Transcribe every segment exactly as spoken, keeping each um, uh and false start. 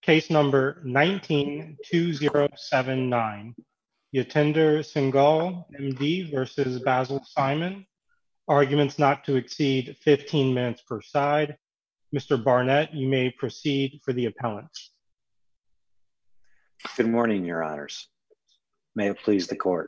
Case number nineteen two zero seven nine, Yatinder Singhal, M D versus Basil Simon. Arguments not to exceed fifteen minutes per side. Mister Barnett, you may proceed for the appellants. Good morning, Your Honors. May it please the court.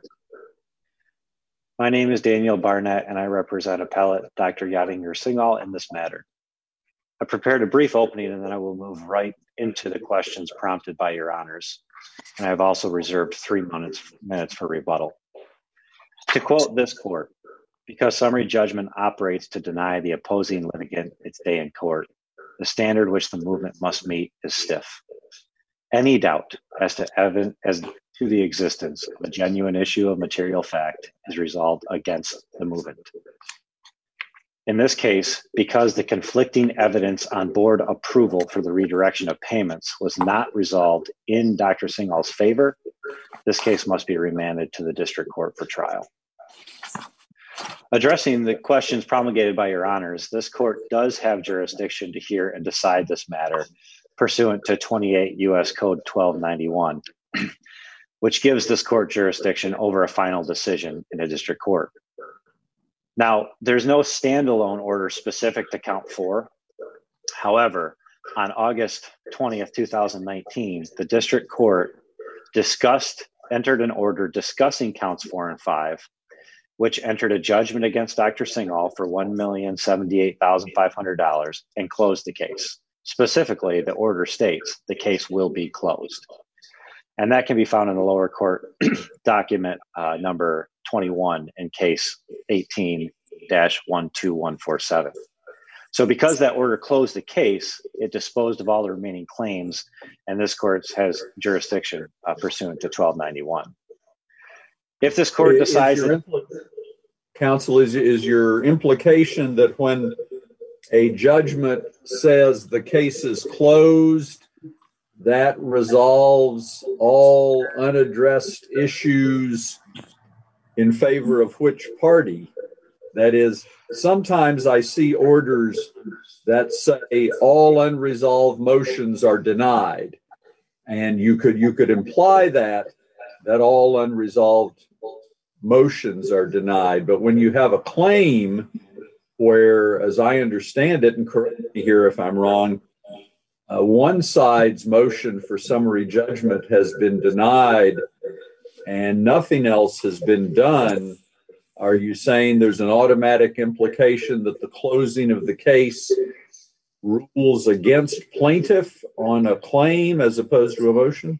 My name is Daniel Barnett and I represent appellate Doctor Yatinder Singhal in this matter. I prepared a brief opening and then I will move right into the questions prompted by Your Honors. And I've also reserved three minutes, minutes for rebuttal. To quote this court, because summary judgment operates to deny the opposing litigant its day in court, the standard which the movement must meet is stiff. Any doubt as to, evidence, as to the existence of a genuine issue of material fact is resolved against the movement. In this case, because the conflicting evidence on board approval for the redirection of payments was not resolved in Doctor Singhal's favor, this case must be remanded to the district court for trial. Addressing the questions promulgated by Your Honors, this court does have jurisdiction to hear and decide this matter pursuant to twenty-eight U S Code twelve ninety-one, which gives this court jurisdiction over a final decision in a district court. Now, there's no standalone order specific to count four. However, on August twentieth, two thousand nineteen, the district court discussed, entered an order discussing counts four and five, which entered a judgment against Doctor Singhal for one million seventy-eight thousand five hundred dollars and closed the case. Specifically, the order states the case will be closed. And that can be found in the lower court document uh, number twenty-one in case eighteen dash one two one four seven. So because that order closed the case, it disposed of all the remaining claims, and this court has jurisdiction uh, pursuant to twelve ninety-one. If this court decides... Is impl- Counsel, is, is your implication that when a judgment says the case is closed, that resolves all unaddressed issues in favor of which party? That is, sometimes I see orders that say all unresolved motions are denied, and you could you could imply that that all unresolved motions are denied. But when you have a claim where, as I understand it, and correct me here if I'm wrong, Uh, one side's motion for summary judgment has been denied and nothing else has been done, are you saying there's an automatic implication that the closing of the case rules against plaintiff on a claim as opposed to a motion?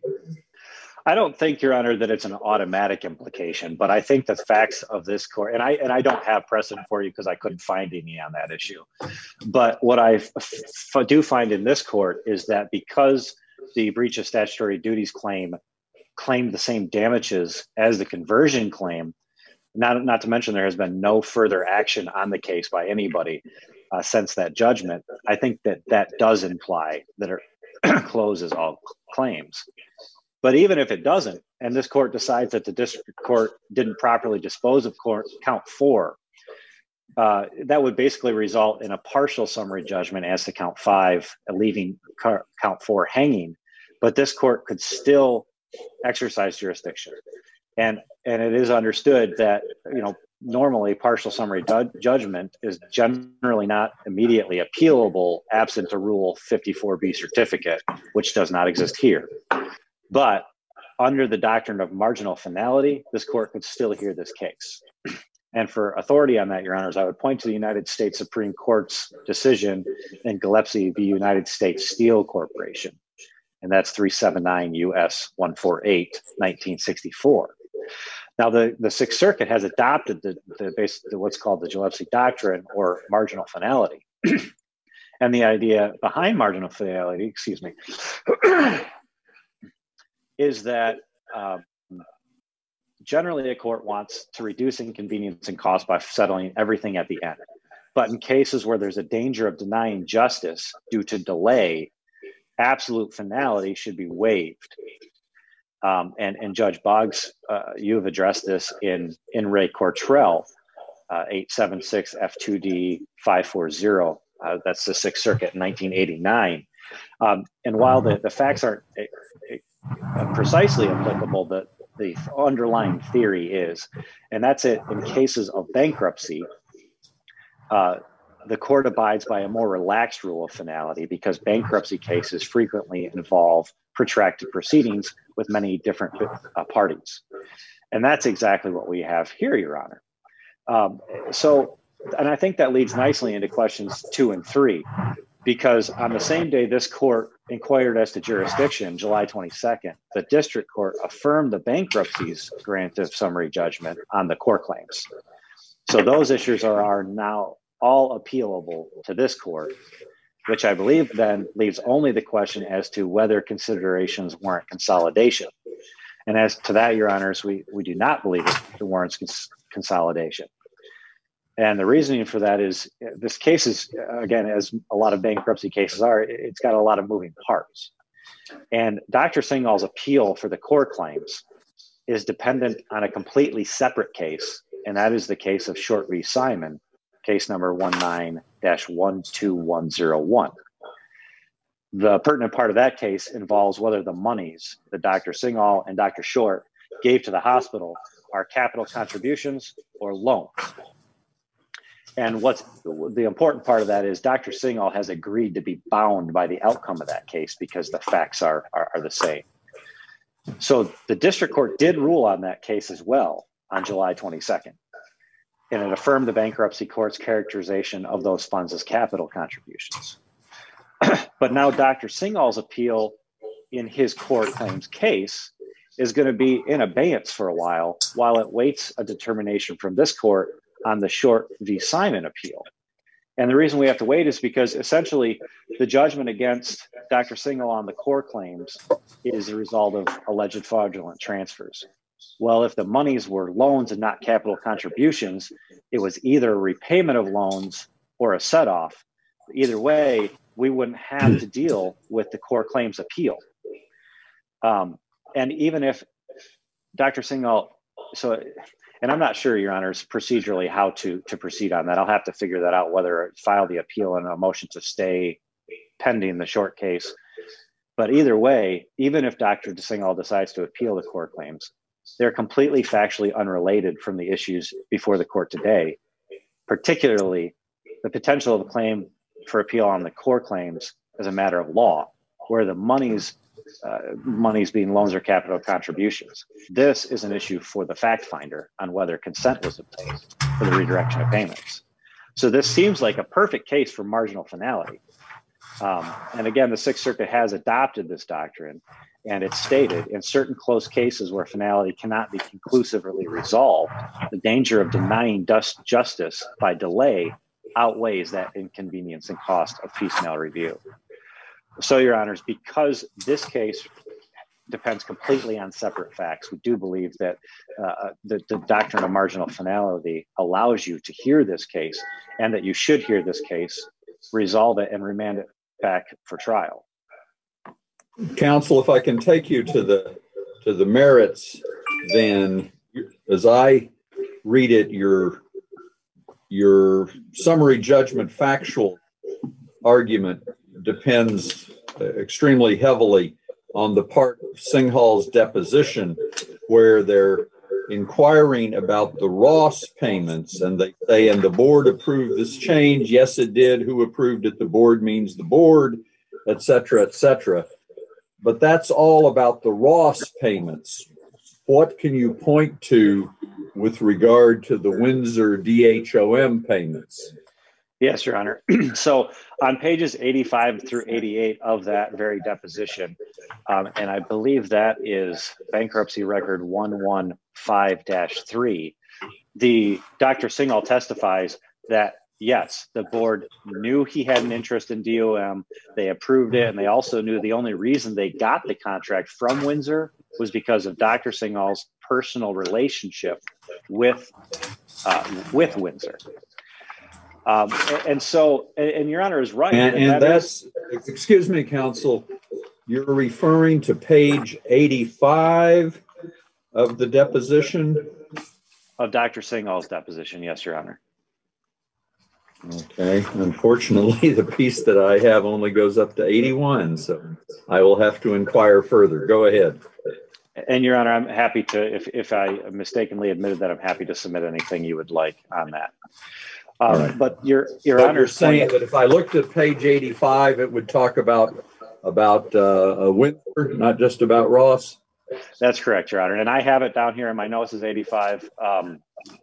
I don't think, Your Honor, that it's an automatic implication, but I think the facts of this court, and I and I don't have precedent for you because I couldn't find any on that issue. But what I f- f- do find in this court is that because the breach of statutory duties claim claimed the same damages as the conversion claim, not, not to mention there has been no further action on the case by anybody uh, since that judgment, I think that that does imply that it closes all claims. But even if it doesn't, and this court decides that the district court didn't properly dispose of court, count four, uh, that would basically result in a partial summary judgment as to count five, leaving count four hanging. But this court could still exercise jurisdiction. And and it is understood that, you know, normally partial summary du- judgment is generally not immediately appealable absent a Rule fifty-four B certificate, which does not exist here. But under the doctrine of marginal finality, this court could still hear this case. And for authority on that, Your Honors, I would point to the United States Supreme Court's decision in Gillespie v. United States Steel Corporation. And that's three seventy-nine U S one forty-eight, nineteen sixty-four. Now, the, the Sixth Circuit has adopted the, the, base, the what's called the Gillespie Doctrine, or marginal finality. And the idea behind marginal finality, excuse me, is that um, generally a court wants to reduce inconvenience and cost by settling everything at the end. But in cases where there's a danger of denying justice due to delay, absolute finality should be waived. Um, and, and Judge Boggs, uh, you have addressed this in, in Ray Cortrell, uh, eight seventy-six F two D five forty. Uh, that's the Sixth Circuit in nineteen eighty-nine. Um, and while the, the facts aren't uh, precisely applicable, the, the underlying theory is, and that's it in cases of bankruptcy, uh, the court abides by a more relaxed rule of finality because bankruptcy cases frequently involve protracted proceedings with many different uh, parties. And that's exactly what we have here, Your Honor. Um, so, and I think that leads nicely into questions two and three, because on the same day this court inquired as to jurisdiction, July twenty-second, the district court affirmed the bankruptcy's grant of summary judgment on the core claims. So those issues are, are now all appealable to this court, which I believe then leaves only the question as to whether considerations warrant consolidation. And as to that, Your Honors, we, we do not believe it warrants cons- consolidation. And the reasoning for that is this case is, again, as a lot of bankruptcy cases are, it's got a lot of moving parts. And Doctor Singhal's appeal for the core claims is dependent on a completely separate case, and that is the case of Short v. Simon, case number one nine dash one two one zero one. The pertinent part of that case involves whether the monies that Doctor Singhal and Doctor Short gave to the hospital are capital contributions or loans. And what's the important part of that is Doctor Singhal has agreed to be bound by the outcome of that case because the facts are, are, are the same. So the district court did rule on that case as well on July twenty-second. And it affirmed the bankruptcy court's characterization of those funds as capital contributions. But now Doctor Singhal's appeal in his core claims case is going to be in abeyance for a while, while it waits a determination from this court on the Short v. Simon appeal. And the reason we have to wait is because essentially the judgment against Doctor Singhal on the core claims is a result of alleged fraudulent transfers. Well, if the monies were loans and not capital contributions, it was either a repayment of loans or a set-off. Either way, we wouldn't have to deal with the core claims appeal. Um, and even if Doctor Singhal, so, and I'm not sure, Your Honors, procedurally how to, to proceed on that. I'll have to figure that out, whether file the appeal and a motion to stay pending the Short case. But either way, even if Doctor Singhal decides to appeal the core claims, they're completely factually unrelated from the issues before the court today, particularly the potential of a claim for appeal on the core claims as a matter of law, where the monies, uh, monies being loans or capital contributions. This is an issue for the fact finder on whether consent was obtained for the redirection of payments. So this seems like a perfect case for marginal finality. Um, and again, the Sixth Circuit has adopted this doctrine, and it's stated in certain close cases where finality cannot be conclusively resolved, the danger of denying just justice by delay outweighs that inconvenience and cost of piecemeal review. So, Your Honors, because this case depends completely on separate facts, we do believe that uh, the, the doctrine of marginal finality allows you to hear this case, and that you should hear this case, resolve it, and remand it back for trial. Counsel, if I can take you to the to the merits, then as I read it, your your summary judgment factual argument depends extremely heavily on the part of Singhal's deposition, where they're inquiring about the Ross payments, and they say, and the board approved this change. Yes, it did. Who approved it? The board means the board, et cetera, et cetera. But that's all about the Ross payments. What can you point to with regard to the Windsor D H O M payments? Yes, Your Honor. So on pages eighty-five through eighty-eight of that very deposition, um, and I believe that is bankruptcy record one one five dash three, the Doctor Singhal testifies that, yes, the board knew he had an interest in D O M, they approved it, and they also knew the only reason they got the contract from Windsor was because of Doctor Singhal's personal relationship with, uh, with Windsor. Um, and, and so, and, and Your Honor is right. And, that and that that's, is, excuse me, counsel, you're referring to page eighty-five of the deposition? Of Doctor Singhal's deposition, yes, Your Honor. Okay. Unfortunately, the piece that I have only goes up to eighty-one, so I will have to inquire further. Go ahead. And Your Honor, I'm happy to, if, if I mistakenly admitted that, I'm happy to submit anything you would like on that. Um, right. But Your, Your but Honor, you're saying that if I looked at page eighty-five, it would talk about about uh, Windsor, not just about Ross? That's correct, Your Honor. And I have it down here in my notes as eighty-five, um,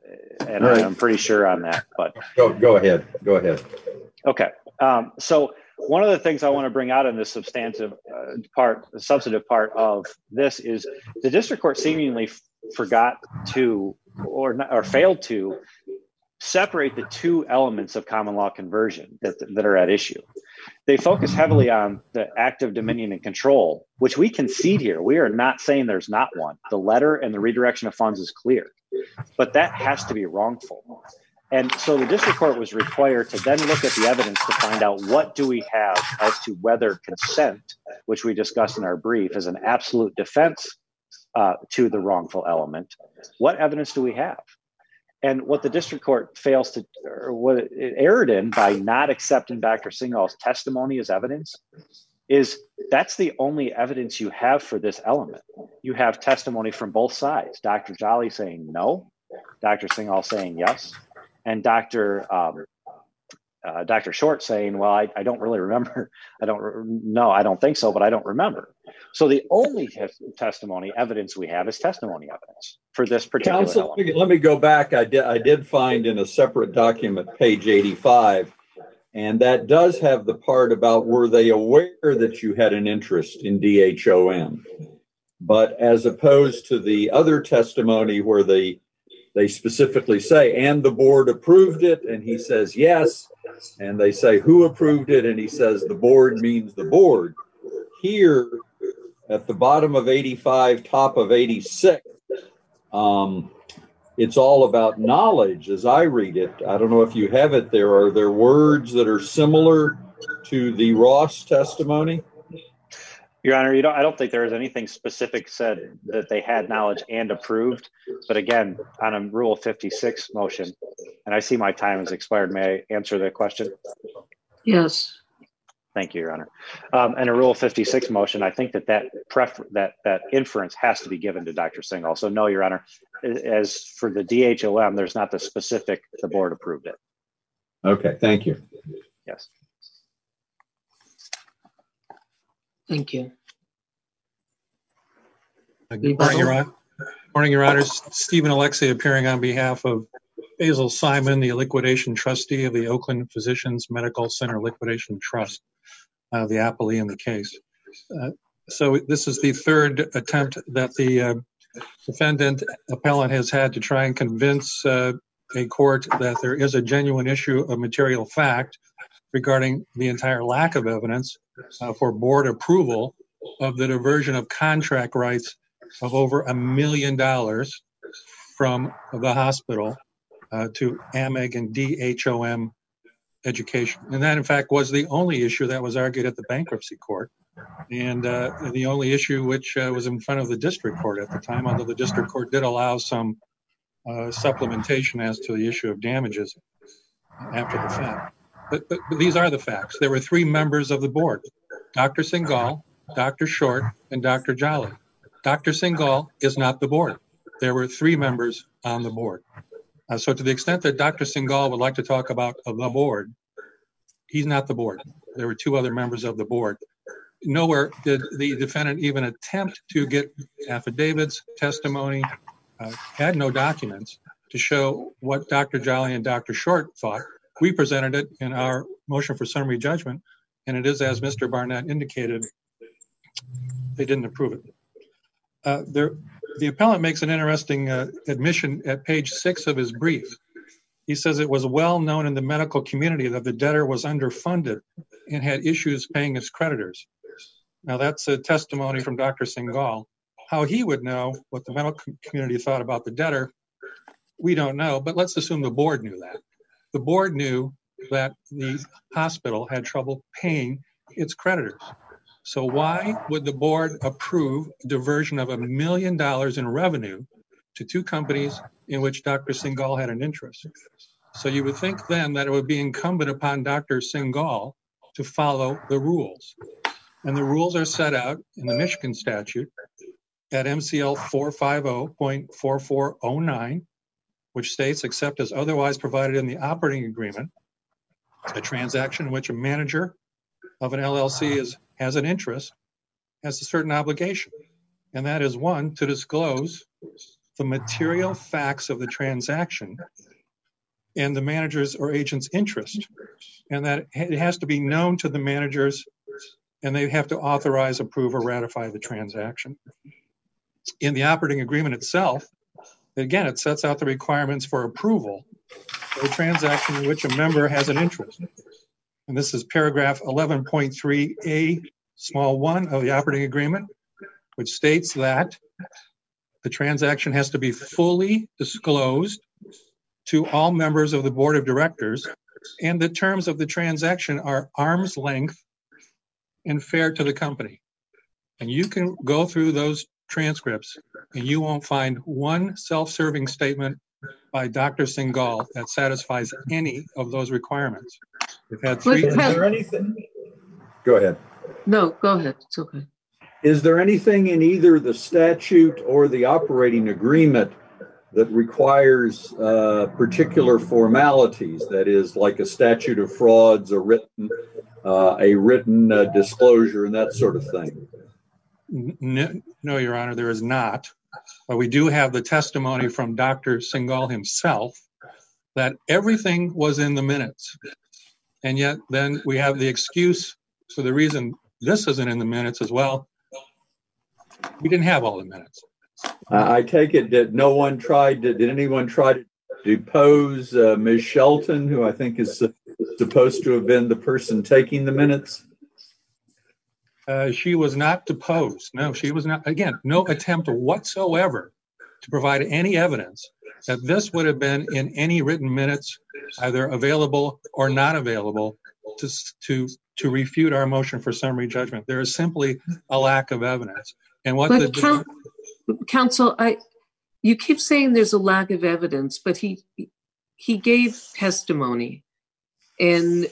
and right. I'm pretty sure on that. But go go ahead. Go ahead. Okay. Um, so one of the things I want to bring out in this substantive uh, part, the substantive part of this is the district court seemingly f- forgot to or not, or failed to separate the two elements of common law conversion that, that are at issue. They focus heavily on the active dominion and control, which we concede here. We are not saying there's not one. The letter and the redirection of funds is clear, but that has to be wrongful. And so the district court was required to then look at the evidence to find out what do we have as to whether consent, which we discussed in our brief, is an absolute defense uh, to the wrongful element. What evidence do we have? And what the district court fails to, or what it erred in by not accepting Doctor Singhall's testimony as evidence, is that's the only evidence you have for this element. You have testimony from both sides. Doctor Jolly saying no, Doctor Singhall saying yes, and Doctor Um, uh, Doctor Short saying, well, I, I don't really remember. I don't know. I don't think so, but I don't remember. So the only tes- testimony evidence we have is testimony evidence for this particular Counsel, element. let me go back. I did, I did find in a separate document, page eighty-five, and that does have the part about were they aware that you had an interest in D H O M? But as opposed to the other testimony where they they specifically say, and the board approved it, and he says yes, and they say who approved it, and he says the board means the board. Here, at the bottom of eighty-five, top of eighty-six, um, it's all about knowledge as I read it. I don't know if you have it there. Are there words that are similar to the Ross testimony? Your Honor, you don't, I don't think there is anything specific said that they had knowledge and approved. But again, on a Rule fifty-six motion, and I see my time has expired. May I answer that question? Yes. Thank you, Your Honor. Um, and a Rule fifty-six motion, I think that that, prefer- that that inference has to be given to Doctor Singhall. So no, Your Honor, as for the D H O M, there's not the specific, the board approved it. Okay, thank you. Yes. Thank you. Good morning, Your Honor. Morning, Your Honors. Stephen Alexei appearing on behalf of Basil Simon, the liquidation trustee of the Oakland Physicians Medical Center Liquidation Trust, uh, the appellee in the case. Uh, so this is the third attempt that the uh, defendant appellant has had to try and convince uh, a court that there is a genuine issue of material fact regarding the entire lack of evidence uh, for board approval of the diversion of contract rights of over a million dollars from the hospital uh, to A M E G and D H O M education. And that, in fact, was the only issue that was argued at the bankruptcy court, and uh, the only issue which uh, was in front of the district court at the time, although the district court did allow some uh, supplementation as to the issue of damages after the fact. But, but, but these are the facts. There were three members of the board: Doctor Singhall, Doctor Short, and Doctor Jolly. Doctor Singhall is not the board. There were three members on the board. Uh, so to the extent that Doctor Singhall would like to talk about uh, the board, he's not the board. There were two other members of the board. Nowhere did the defendant even attempt to get affidavits, testimony, uh, had no documents to show what Doctor Jolly and Doctor Short thought. We presented it in our motion for summary judgment, and it is, as Mister Barnett indicated, they didn't approve it. Uh, there, the appellant makes an interesting uh, admission at page six of his brief. He says it was well known in the medical community that the debtor was underfunded and had issues paying his creditors. Now, that's a testimony from Doctor Singhall. How he would know what the medical community thought about the debtor, we don't know, but let's assume the board knew that. The board knew that the hospital had trouble paying its creditors. So why would the board approve diversion of a million dollars in revenue to two companies in which Doctor Singhall had an interest? So you would think then that it would be incumbent upon Doctor Singhal to follow the rules. And the rules are set out in the Michigan statute at M C L four fifty point four four oh nine, which states, except as otherwise provided in the operating agreement, a transaction in which a manager of an L L C is, has an interest, has a certain obligation. And that is, one, to disclose the material facts of the transaction and the manager's or agent's interest. And that it has to be known to the managers, and they have to authorize, approve, or ratify the transaction. In the operating agreement itself, again, it sets out the requirements for approval for a transaction in which a member has an interest. And this is paragraph eleven point three A, small one of the operating agreement, which states that the transaction has to be fully disclosed to all members of the board of directors, and the terms of the transaction are arm's length and fair to the company. And you can go through those transcripts and you won't find one self-serving statement by Doctor Singhal that satisfies any of those requirements. We've had three. Is there anything? Go ahead. No, go ahead. It's okay. Is there anything in either the statute or the operating agreement that requires uh, particular formalities? That is, like a statute of frauds, a written, uh, a written uh, disclosure, and that sort of thing. No, no, Your Honor, there is not. But we do have the testimony from Doctor Singhal himself that everything was in the minutes. And yet then we have the excuse for the reason this isn't in the minutes as well. We didn't have all the minutes. Uh, I take it that no one tried to, did anyone try to depose uh, Miz Shelton, who I think is uh, supposed to have been the person taking the minutes? Uh, she was not deposed. No, she was not. Again, no attempt whatsoever to provide any evidence that this would have been in any written minutes, either available or not available, to to to refute our motion for summary judgment. There is simply a lack of evidence. And what but the count, counsel, I you keep saying there's a lack of evidence, but he he gave testimony, and.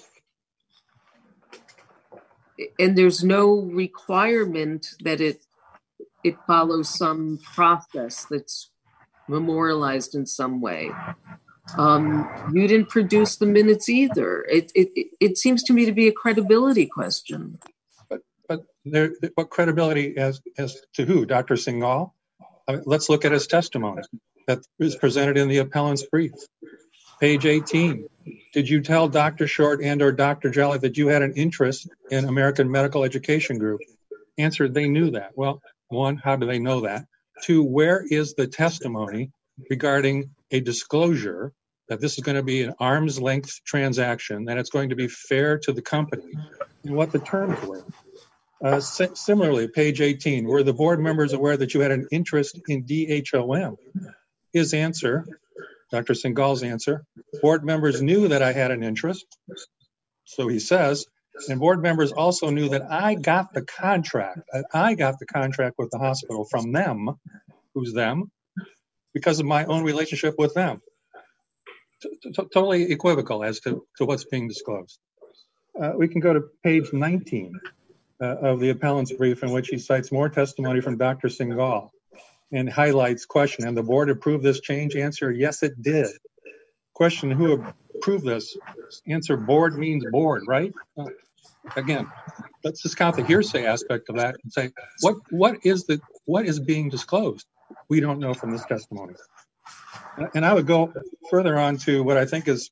And there's no requirement that it it follows some process that's memorialized in some way. Um, you didn't produce the minutes either. It, it it seems to me to be a credibility question. But but there, what credibility as as to who? Doctor Singhal? I mean, let's look at his testimony that is presented in the appellant's brief. Page eighteen. Did you tell Doctor Short and or Doctor Jolly that you had an interest in American Medical Education Group? Answer, they knew that. Well, one, how do they know that? Two, where is the testimony regarding a disclosure that this is going to be an arm's length transaction, that it's going to be fair to the company, and what the terms were? Uh, si- similarly, page eighteen, were the board members aware that you had an interest in D H O M? His answer, Doctor Singhal's answer, board members knew that I had an interest, so he says, and board members also knew that I got the contract, that I got the contract with the hospital from them, who's them, because of my own relationship with them. T- t- totally equivocal as to, to what's being disclosed. Uh, we can go to page nineteen uh, of the appellant's brief, in which he cites more testimony from Doctor Singhal and highlights question, and the board approved this change? Answer, yes, it did. Question, who approved this? Answer, board means board, right? Uh, again, let's discount the hearsay aspect of that and say, what what is the what is being disclosed? We don't know from this testimony. And I would go further on to what I think is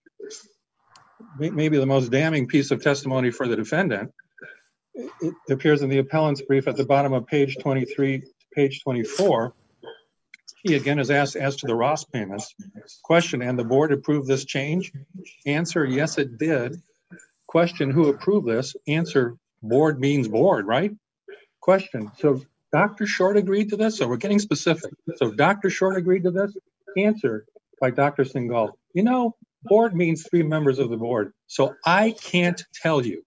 maybe the most damning piece of testimony for the defendant. It appears in the appellant's brief at the bottom of page twenty-three, page twenty-four. He again is asked as to the Ross payments. Question, and the board approved this change? Answer, yes, it did. Question, who approved this? Answer, board means board, right? Question, so Doctor Short agreed to this? So we're getting specific. So Doctor Short agreed to this? Answer by Doctor Singhal, you know, board means three members of the board, so I can't tell you.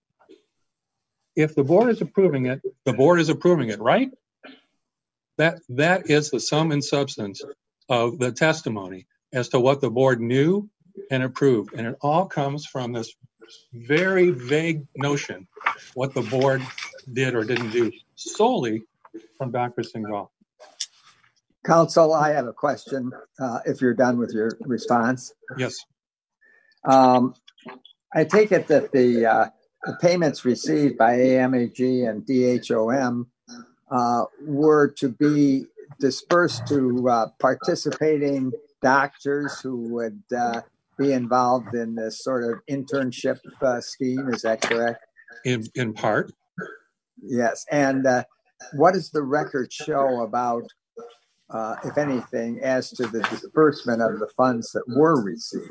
If the board is approving it, the board is approving it, right? That that is the sum and substance of the testimony as to what the board knew and approved. And it all comes from this very vague notion what the board did or didn't do solely from Doctor Singhal. Counsel, I have a question, uh, if you're done with your response. Yes. Um, I take it that the, uh, the payments received by A M A G and D H O M uh, were to be dispersed to uh, participating doctors who would uh, be involved in this sort of internship uh, scheme. Is that correct? In in part. Yes. And uh, what does the record show about, uh, if anything, as to the disbursement of the funds that were received?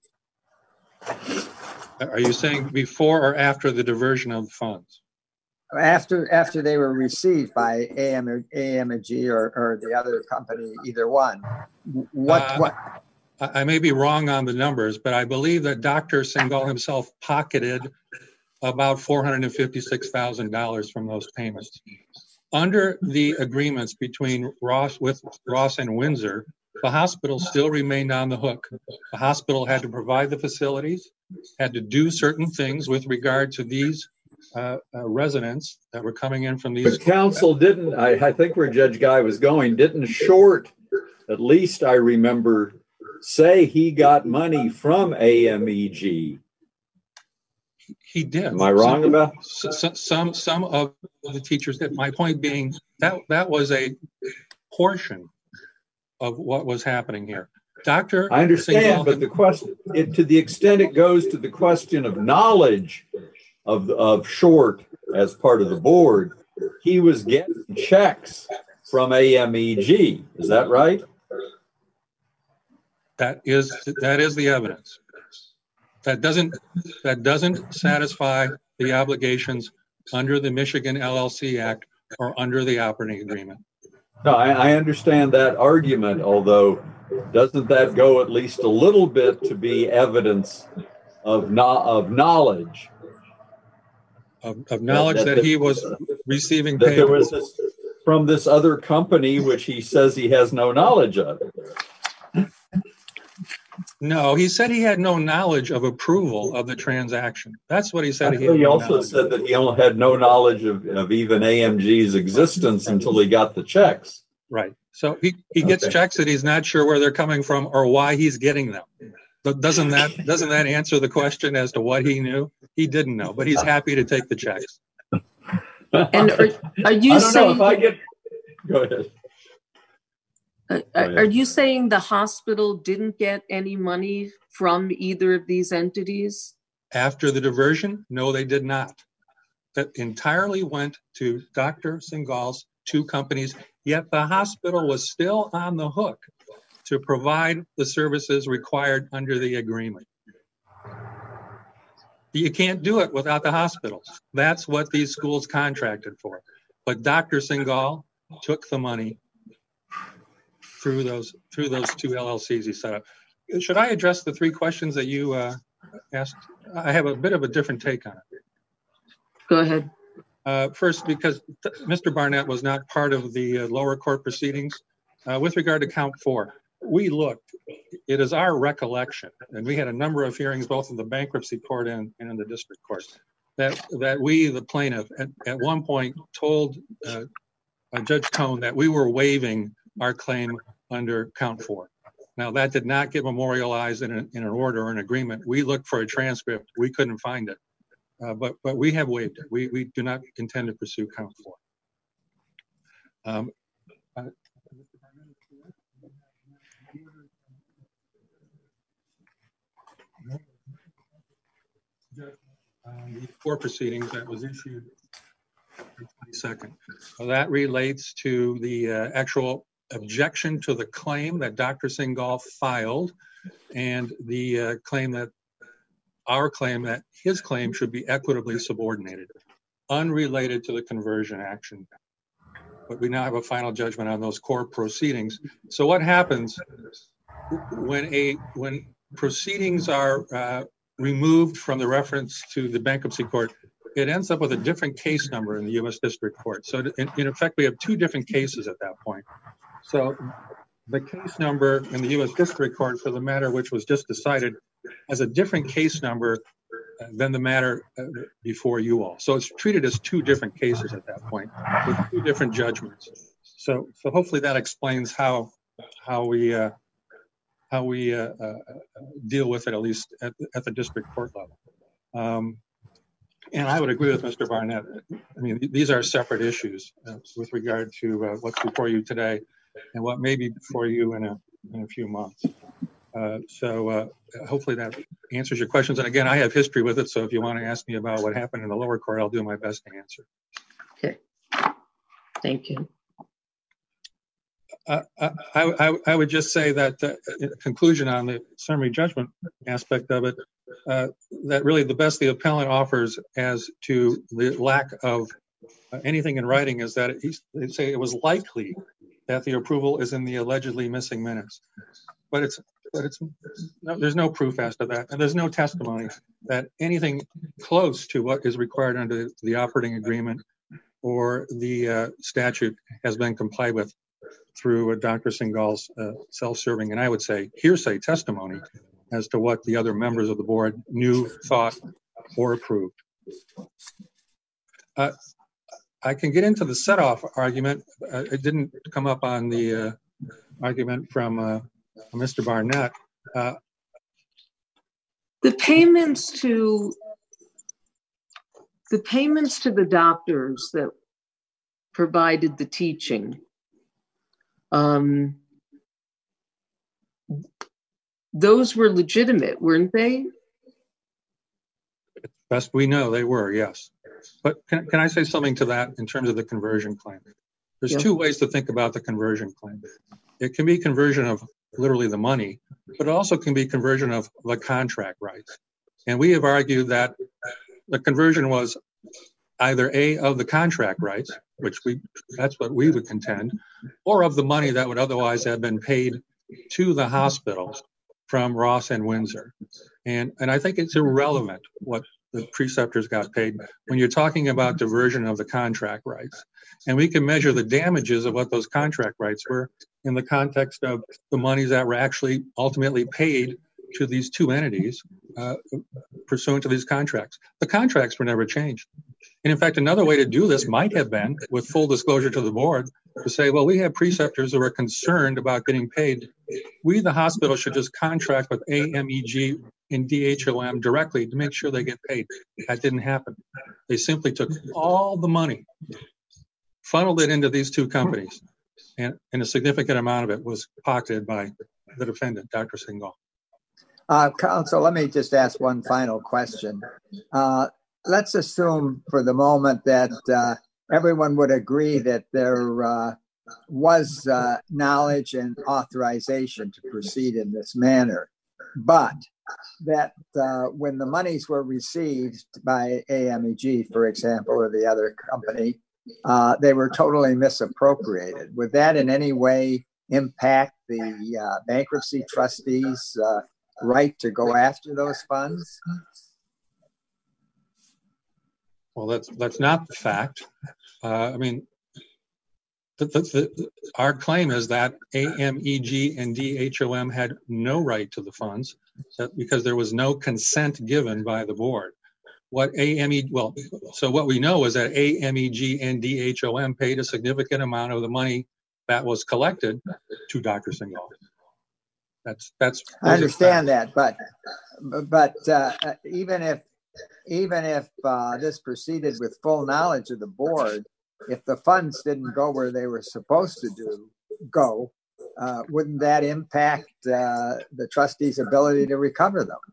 Are you saying before or after the diversion of funds? After after they were received by A M or A M G or, or the other company, either one. What uh, what? I may be wrong on the numbers, but I believe that Doctor Singhal himself pocketed about four hundred fifty-six thousand dollars from those payments. Under the agreements between Ross with Ross and Windsor, the hospital still remained on the hook. The hospital had to provide the facilities, had to do certain things with regard to these uh, uh, residents that were coming in from these. The council didn't, I, I think where Judge Guy was going, didn't Short, at least I remember, say he got money from A M E G. He did. Am I wrong some, about? Some, some, some of the teachers did. My point being that that was a portion of what was happening here. Doctor I understand, Singhal, but the question, it, to the extent it goes to the question of knowledge of, of Short as part of the board, he was getting checks from A M E G. Is that right? That is that is the evidence. That doesn't that doesn't satisfy the obligations under the Michigan L L C Act or under the operating agreement. No, I, I understand that argument, although doesn't that go at least a little bit to be evidence of no, of knowledge? Of, of knowledge that, that, that he was receiving that payments. There was this, from this other company, which he says he has no knowledge of. No, he said he had no knowledge of approval of the transaction. That's what he said. He, he no also said that he only had no knowledge of, of even A M G's existence until he got the checks. Right. So he, he gets okay. checks that he's not sure where they're coming from or why he's getting them. But doesn't that doesn't that answer the question as to what he knew? He didn't know, but he's happy to take the checks. And are, are you I don't saying? Know if I get, go ahead. Uh, are you saying the hospital didn't get any money from either of these entities? After the diversion? No, they did not. That entirely went to Doctor Singhal's two companies, yet the hospital was still on the hook to provide the services required under the agreement. You can't do it without the hospitals. That's what these schools contracted for. But Doctor Singhal took the money through those through those two L L Cs he set up. Should I address the three questions that you uh, asked? I have a bit of a different take on it. Go ahead. Uh, first, because th- Mister Barnett was not part of the uh, lower court proceedings. Uh, with regard to count four, we looked. It is our recollection, and we had a number of hearings both in the bankruptcy court and, and in the district court, that that we, the plaintiff, at, at one point told uh, uh, Judge Cohn that we were waiving our claim under count four. Now, that did not get memorialized in, a, in an order or an agreement. We looked for a transcript. We couldn't find it. Uh, but but we have waived it. We, we do not intend to pursue count four. Um, uh, Um, the four proceedings that was issued on the twenty-second. So that relates to the uh, actual objection to the claim that Doctor Singhal filed and the uh, claim that our claim that his claim should be equitably subordinated, unrelated to the conversion action. But we now have a final judgment on those core proceedings. So what happens when a when proceedings are uh, removed from the reference to the bankruptcy court, it ends up with a different case number in the U S District Court. So in, in effect, we have two different cases at that point. So the case number in the U S District Court for the matter which was just decided has a different case number than the matter before you all. So it's treated as two different cases at that point with two different judgments. So, so hopefully that explains how how we uh, how we uh, uh, deal with it, at least at, at the district court level. Um, and I would agree with Mister Barnett. I mean, these are separate issues uh, with regard to uh, what's before you today and what may be before you in a in a few months. Uh, so uh, hopefully that answers your questions. And again, I have history with it, so if you want to ask me about what happened in the lower court, I'll do my best to answer. Okay. Thank you. Uh, I, I, I would just say that uh, in conclusion on the summary judgment aspect of it, uh, that really the best the appellant offers as to the lack of uh, anything in writing is that he, they say it was likely that the approval is in the allegedly missing minutes. But it's But it's no, there's no proof as to that, and there's no testimony that anything close to what is required under the operating agreement or the uh, statute has been complied with through uh, Doctor Singh's uh, self-serving, and I would say hearsay testimony as to what the other members of the board knew, thought, or approved. Uh, I can get into the set-off argument. Uh, it didn't come up on the uh, argument from uh, Mister Barnett. Uh, the payments to the payments to the doctors that provided the teaching, um, those were legitimate, weren't they? Best we know, they were, yes. But can, can I say something to that in terms of the conversion claim? There's yeah. two ways to think about the conversion claim. It can be conversion of literally the money, but it also can be conversion of the contract rights. And we have argued that the conversion was either A, of the contract rights, which we that's what we would contend, or of the money that would otherwise have been paid to the hospitals from Ross and Windsor. And, and I think it's irrelevant what the preceptors got paid when you're talking about diversion of the contract rights. And we can measure the damages of what those contract rights were in the context of the monies that were actually ultimately paid to these two entities uh, pursuant to these contracts. The contracts were never changed. And in fact, another way to do this might have been, with full disclosure to the board, to say, well, we have preceptors who are concerned about getting paid. We, the hospital, should just contract with A M E G and D H O M directly to make sure they get paid. That didn't happen. They simply took all the money, funneled it into these two companies, and, and a significant amount of it was pocketed by the defendant, Doctor Singhal. Uh, counsel, let me just ask one final question. Uh, let's assume for the moment that uh, everyone would agree that there uh, was uh, knowledge and authorization to proceed in this manner, but that uh, when the monies were received by A M E G, for example, or the other company, uh, they were totally misappropriated. Would that in any way impact the uh, bankruptcy trustees' uh, right to go after those funds? Well, that's that's not the fact. Uh, I mean, the, the, the, our claim is that A M E G and D H O M had no right to the funds because there was no consent given by the board. What A M E, well, so what we know is that A M E G and D H O M paid a significant amount of the money that was collected to Doctor Singhal. That's that's. I understand that, but but uh, even if even if uh, this proceeded with full knowledge of the board, if the funds didn't go where they were supposed to do go, uh, wouldn't that impact uh, the trustees' ability to recover them?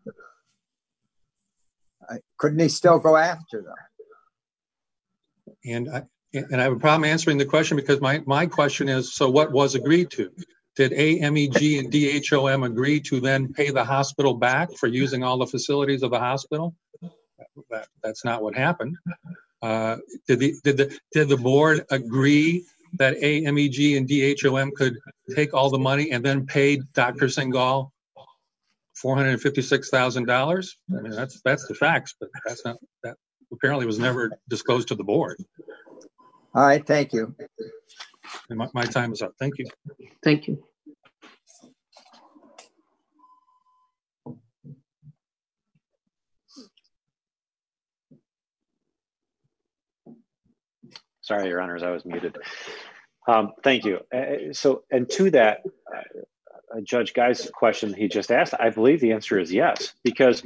Uh, couldn't he still go after them? And I and I have a problem answering the question because my my question is: so what was agreed to? Did A M E G and D H O M agree to then pay the hospital back for using all the facilities of the hospital? That, that's not what happened. Uh, did the did the did the board agree that A M E G and D H O M could take all the money and then pay Doctor Singhal four hundred fifty-six thousand dollars? I mean, that's that's the facts, but that's not that apparently was never disclosed to the board. All right, thank you. And my, my time is up. Thank you. Thank you. Sorry, Your Honors, I was muted. Um, thank you. Uh, so, and to that, uh, Judge Guy's question he just asked, I believe the answer is yes, because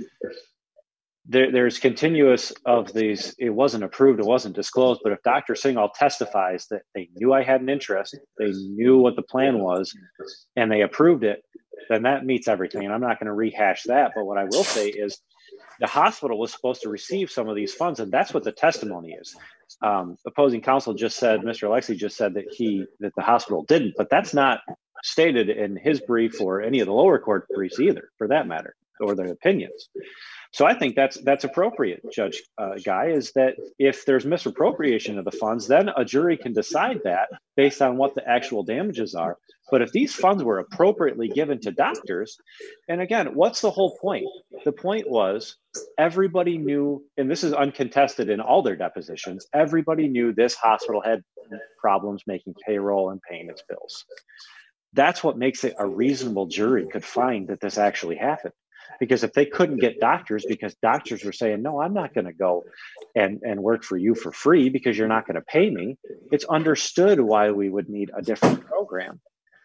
there, there's continuous of these, it wasn't approved, it wasn't disclosed, but if Doctor Singhal testifies that they knew I had an interest, they knew what the plan was, and they approved it, then that meets everything. And I'm not going to rehash that, but what I will say is the hospital was supposed to receive some of these funds, and that's what the testimony is. Um, opposing counsel just said, Mister Alexie just said that he, that the hospital didn't, but that's not stated in his brief or any of the lower court briefs either, for that matter, or their opinions. So I think that's that's appropriate, Judge uh, Guy, is that if there's misappropriation of the funds, then a jury can decide that based on what the actual damages are. But if these funds were appropriately given to doctors, and again, what's the whole point? The point was everybody knew, and this is uncontested in all their depositions, everybody knew this hospital had problems making payroll and paying its bills. That's what makes it a reasonable jury could find that this actually happened. Because if they couldn't get doctors, because doctors were saying, no, I'm not going to go and, and work for you for free because you're not going to pay me, it's understood why we would need a different program.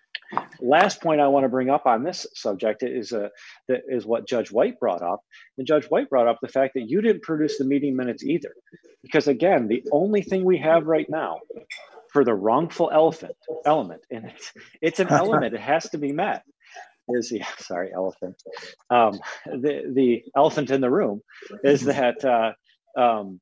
Last point I want to bring up on this subject is, uh, that is what Judge White brought up. And Judge White brought up the fact that you didn't produce the meeting minutes either. Because again, the only thing we have right now for the wrongful elephant element, and it's, it's an element, it has to be met, is, yeah, sorry, elephant. Um, the, the elephant in the room is that uh, um,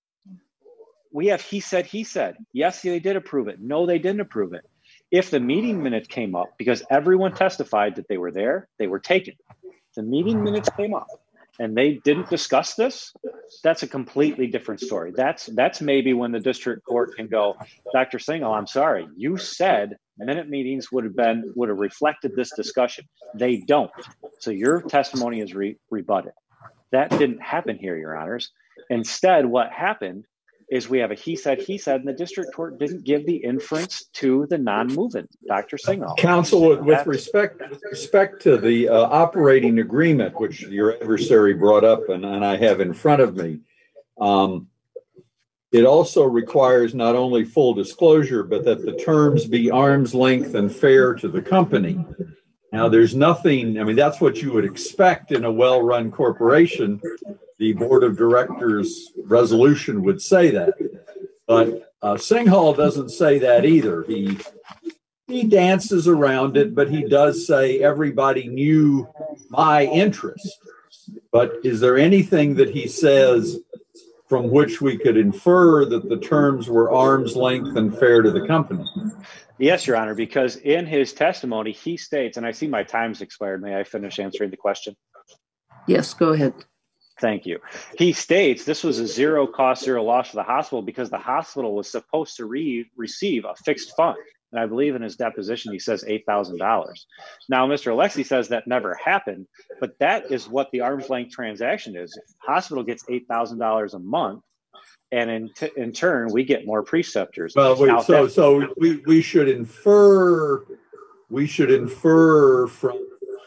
we have he said, he said. Yes, they did approve it. No, they didn't approve it. If the meeting minutes came up, because everyone testified that they were there, they were taken. The meeting minutes came up and they didn't discuss this, that's a completely different story. That's that's maybe when the district court can go, Doctor Singhal, I'm sorry, you said minute meetings would have been would have reflected this discussion. They don't. So your testimony is re- rebutted. That didn't happen here, Your Honors. Instead, what happened is we have a he said, he said, and the district court didn't give the inference to the non-movement, Doctor Singhal. Counsel, with, with respect with respect to the uh, operating agreement, which your adversary brought up and, and I have in front of me, um, it also requires not only full disclosure, but that the terms be arm's length and fair to the company. Now, there's nothing, I mean, that's what you would expect in a well-run corporation. The board of directors resolution would say that. But uh, Singhal doesn't say that either. He he dances around it, but he does say everybody knew my interest. But is there anything that he says from which we could infer that the terms were arm's length and fair to the company? Yes, Your Honor, because in his testimony, he states, and I see my time's expired. May I finish answering the question? Yes, go ahead. Thank you. He states this was a zero cost, zero loss for the hospital because the hospital was supposed to re- receive a fixed fund. And I believe in his deposition, he says eight thousand dollars. Now, Mister Alexie says that never happened, but that is what the arm's length transaction is. Hospital gets eight thousand dollars a month. And in t- in turn, we get more preceptors. Well, wait, now, so that- so we, we should infer we should infer from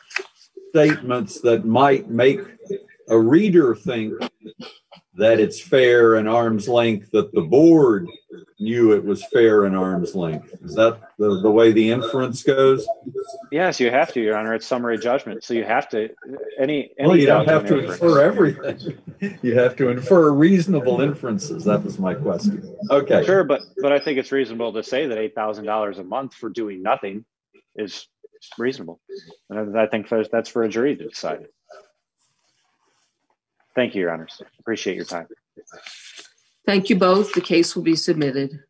statements that might make a reader think that it's fair and arm's length, that the board knew it was fair and arm's length. Is that the, the way the inference goes? Yes, you have to, Your Honor. It's summary judgment. So you have to, any, any well, you don't have to inference. infer everything. You have to infer reasonable inferences. That was my question. Okay. Sure, but but I think it's reasonable to say that eight thousand dollars a month for doing nothing is reasonable. And I think that's for a jury to decide. Thank you, Your Honors. Appreciate your time. Thank you both. The case will be submitted.